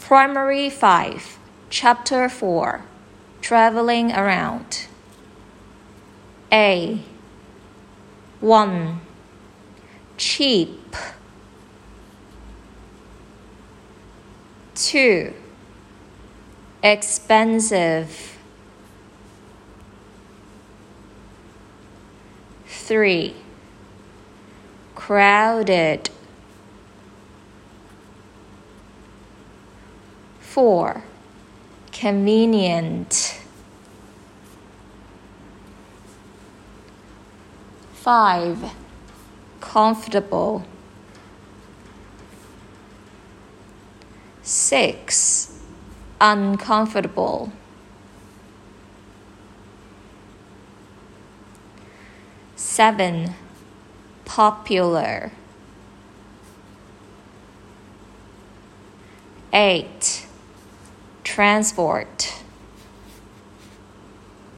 Primary 5, Chapter 4, Traveling Around. A. 1. Cheap. 2. Expensive. 3. Crowded. 4. Convenient. 5. Comfortable. 6. Uncomfortable. 7. Popular. 8. Transport.